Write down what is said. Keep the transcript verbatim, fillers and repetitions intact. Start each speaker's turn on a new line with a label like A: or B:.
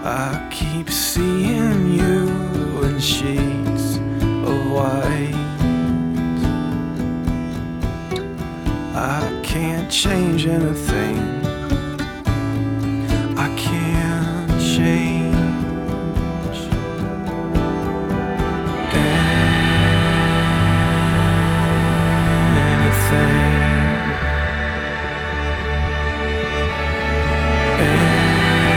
A: I keep seeing you in sheets of white. I can't change anything. I can't